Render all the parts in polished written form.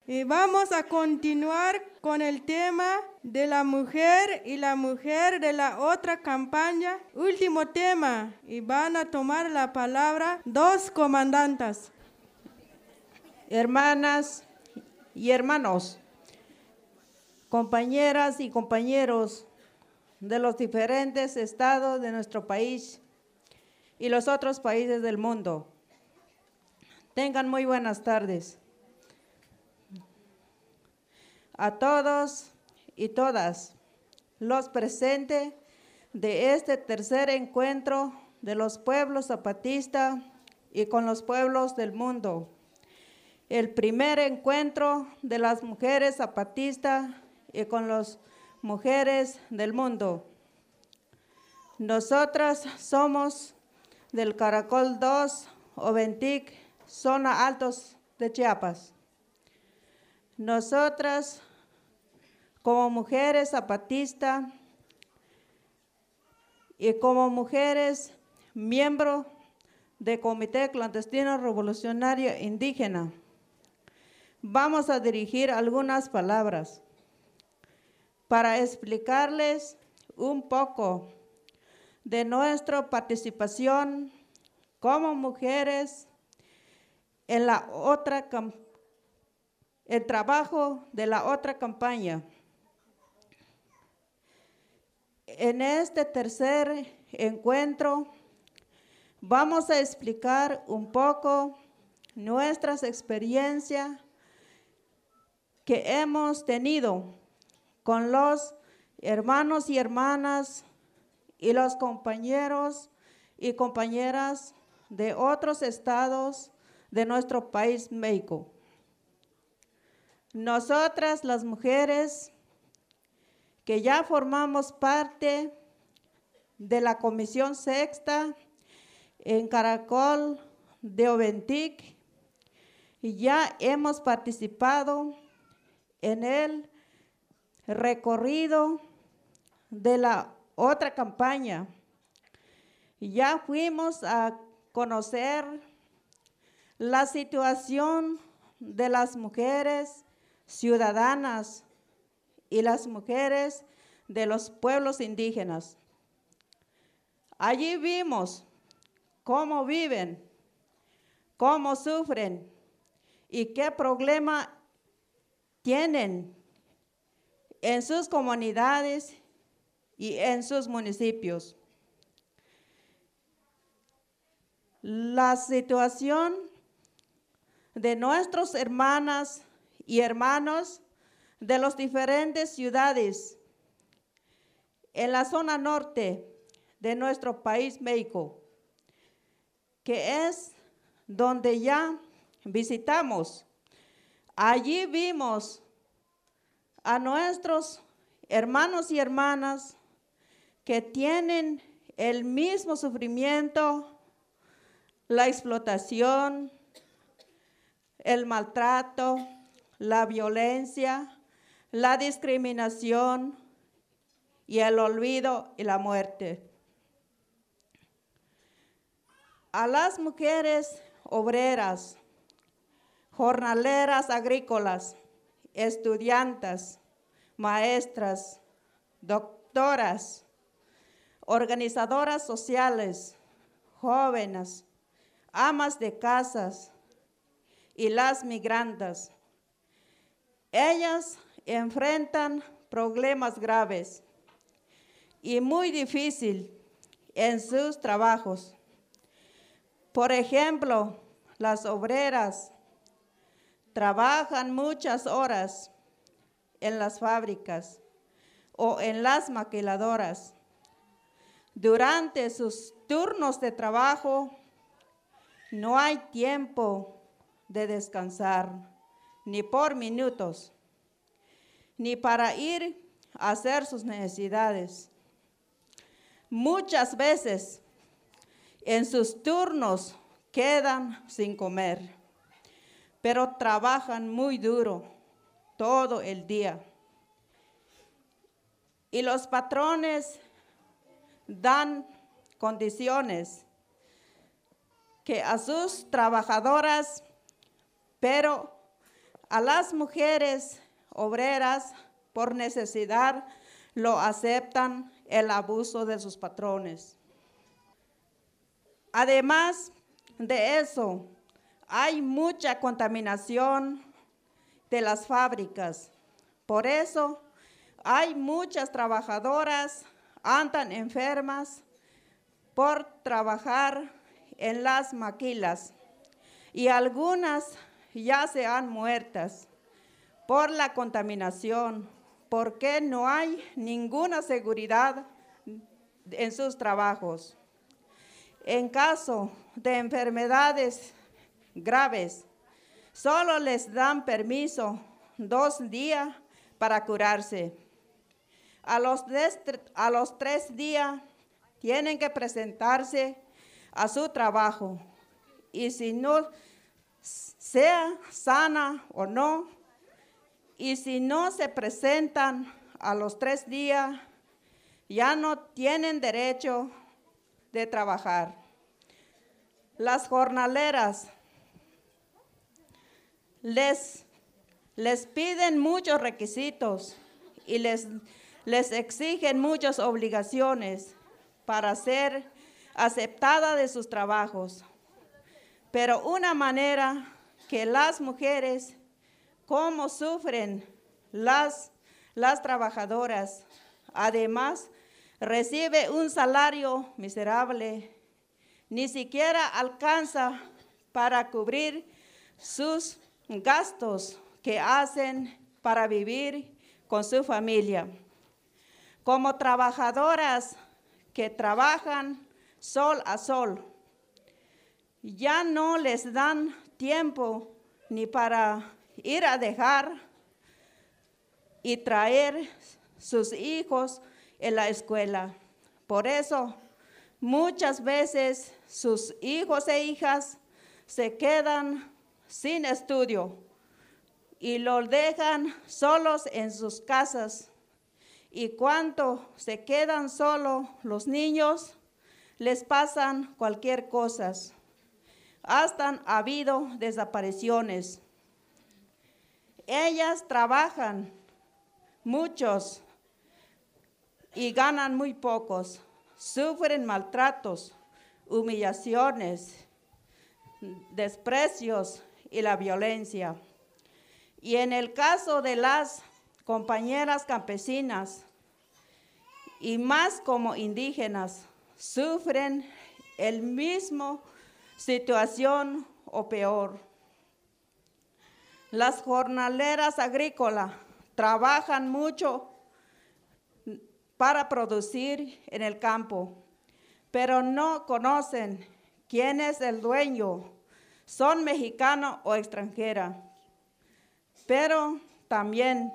Y vamos a continuar con el tema de la mujer y la mujer de la otra campaña. Último tema. Y van a tomar la palabra dos comandantes. Hermanas y hermanos, compañeras y compañeros de los diferentes estados de nuestro país y los otros países del mundo. Tengan muy buenas tardes. A todos y todas los presentes de este tercer encuentro de los pueblos zapatistas y con los pueblos del mundo. El primer encuentro de las mujeres zapatistas y con las mujeres del mundo. Nosotras somos del Caracol 2, Oventic, zona Altos de Chiapas. Nosotras, como mujeres zapatistas y como mujeres miembros del Comité Clandestino Revolucionario Indígena, vamos a dirigir algunas palabras para explicarles un poco de nuestra participación como mujeres en el trabajo de la otra campaña. En este tercer encuentro vamos a explicar un poco nuestras experiencias que hemos tenido con los hermanos y hermanas y los compañeros y compañeras de otros estados de nuestro país, México. Nosotras, las mujeres que ya formamos parte de la Comisión Sexta en Caracol de Oventic, ya hemos participado en el recorrido de la otra campaña. Ya fuimos a conocer la situación de las mujeres ciudadanas y las mujeres de los pueblos indígenas. Allí vimos cómo viven, cómo sufren y qué problema tienen en sus comunidades y en sus municipios. La situación de nuestras hermanas y hermanos de las diferentes ciudades en la zona norte de nuestro país, México, que es donde ya visitamos. Allí vimos a nuestros hermanos y hermanas que tienen el mismo sufrimiento, la explotación, el maltrato, la violencia, la discriminación y el olvido y la muerte. A las mujeres obreras, jornaleras agrícolas, estudiantes, maestras, doctoras, organizadoras sociales, jóvenes, amas de casas y las migrantes. Ellas enfrentan problemas graves y muy difíciles en sus trabajos. Por ejemplo, las obreras trabajan muchas horas en las fábricas o en las maquiladoras. Durante sus turnos de trabajo no hay tiempo de descansar, ni por minutos, ni para ir a hacer sus necesidades. Muchas veces en sus turnos quedan sin comer, pero trabajan muy duro todo el día. Y los patrones dan condiciones que a sus trabajadoras, pero A las mujeres obreras, por necesidad, lo aceptan el abuso de sus patrones. Además de eso, hay mucha contaminación de las fábricas. Por eso, hay muchas trabajadoras andan enfermas por trabajar en las maquilas y algunas ya se han muertas por la contaminación, porque no hay ninguna seguridad en sus trabajos. En caso de enfermedades graves, solo les dan permiso 2 días para curarse. A los 3 días tienen que presentarse a su trabajo y si no sea sana o no, y si no se presentan a los 3 días, ya no tienen derecho de trabajar. Las jornaleras les piden muchos requisitos y les exigen muchas obligaciones para ser aceptada de sus trabajos. Pero una manera que las mujeres, como sufren las trabajadoras, además recibe un salario miserable, ni siquiera alcanza para cubrir sus gastos que hacen para vivir con su familia. Como trabajadoras que trabajan sol a sol, ya no les dan tiempo ni para ir a dejar y traer sus hijos en la escuela. Por eso, muchas veces sus hijos e hijas se quedan sin estudio y los dejan solos en sus casas. Y cuando se quedan solos los niños, les pasan cualquier cosa. Hasta ha habido desapariciones. Ellas trabajan muchos y ganan muy pocos. Sufren maltratos, humillaciones, desprecios y la violencia. Y en el caso de las compañeras campesinas, y más como indígenas, sufren el mismo situación o peor. Las jornaleras agrícolas trabajan mucho para producir en el campo, pero no conocen quién es el dueño, son mexicanos o extranjeras, pero también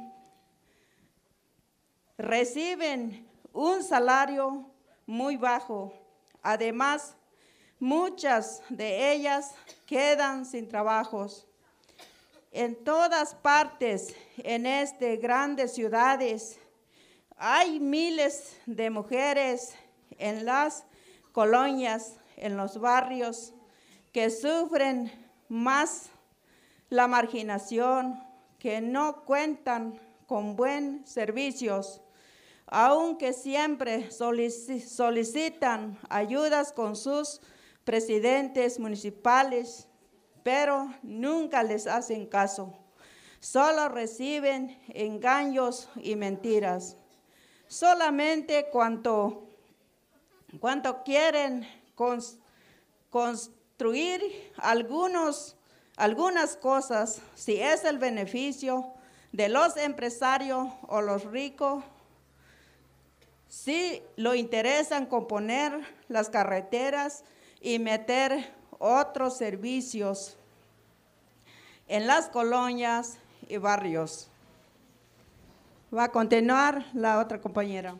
reciben un salario muy bajo. Además, muchas de ellas quedan sin trabajos. En todas partes, en estas grandes ciudades, hay miles de mujeres en las colonias, en los barrios, que sufren más la marginación, que no cuentan con buenos servicios, aunque siempre solicitan ayudas con sus presidentes municipales, pero nunca les hacen caso. Solo reciben engaños y mentiras. Solamente cuando quieren construir algunas cosas, si es el beneficio de los empresarios o los ricos, sí lo interesan componer las carreteras y meter otros servicios en las colonias y barrios. Va a continuar la otra compañera.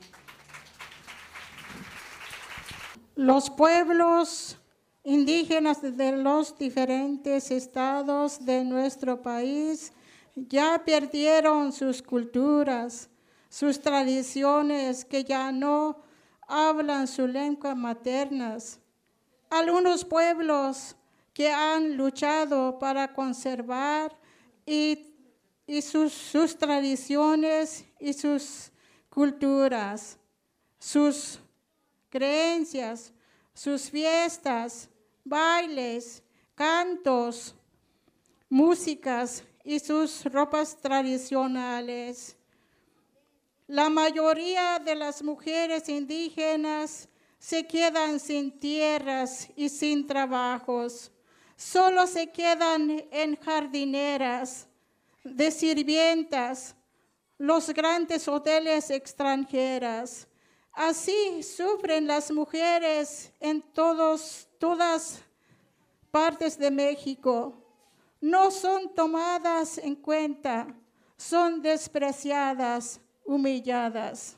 Los pueblos indígenas de los diferentes estados de nuestro país ya perdieron sus culturas, sus tradiciones, que ya no hablan su lengua materna. Algunos pueblos que han luchado para conservar y y sus tradiciones y sus culturas, sus creencias, sus fiestas, bailes, cantos, músicas y sus ropas tradicionales. La mayoría de las mujeres indígenas se quedan sin tierras y sin trabajos. Solo se quedan en jardineras, de sirvientas, los grandes hoteles extranjeras. Así sufren las mujeres en todas partes de México. No son tomadas en cuenta, son despreciadas, humilladas.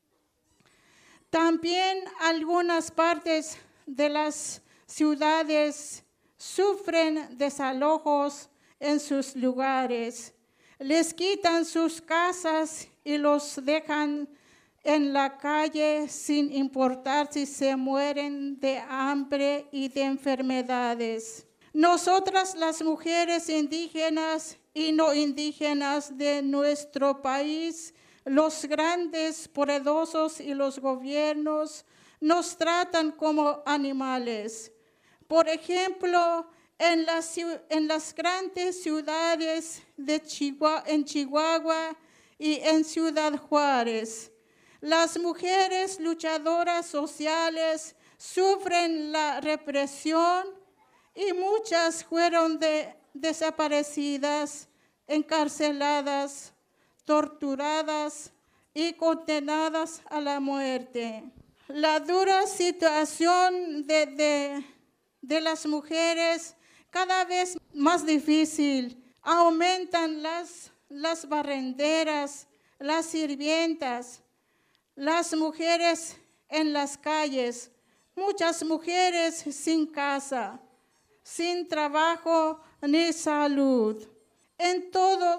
También algunas partes de las ciudades sufren desalojos en sus lugares. Les quitan sus casas y los dejan en la calle sin importar si se mueren de hambre y de enfermedades. Nosotras, las mujeres indígenas y no indígenas de nuestro país, los grandes poderosos y los gobiernos nos tratan como animales. Por ejemplo, en las grandes ciudades en Chihuahua y en Ciudad Juárez, las mujeres luchadoras sociales sufren la represión y muchas fueron desaparecidas, encarceladas, torturadas y condenadas a la muerte. La dura situación de las mujeres cada vez más difícil. Aumentan las barrenderas, las sirvientas, las mujeres en las calles, muchas mujeres sin casa, sin trabajo ni salud. En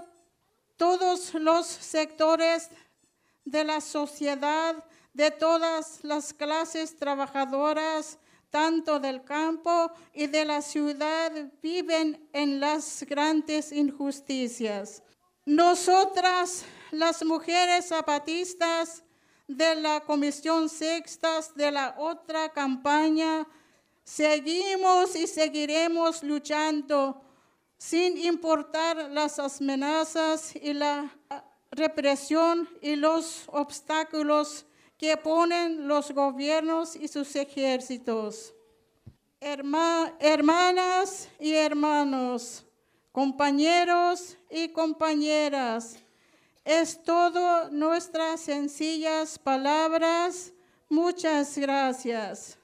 todos los sectores de la sociedad, de todas las clases trabajadoras, tanto del campo y de la ciudad, viven en las grandes injusticias. Nosotras, las mujeres zapatistas de la Comisión Sexta, de la otra campaña, seguimos y seguiremos luchando sin importar las amenazas y la represión y los obstáculos que ponen los gobiernos y sus ejércitos. Hermanas y hermanos, compañeros y compañeras, es todo nuestras sencillas palabras. Muchas gracias.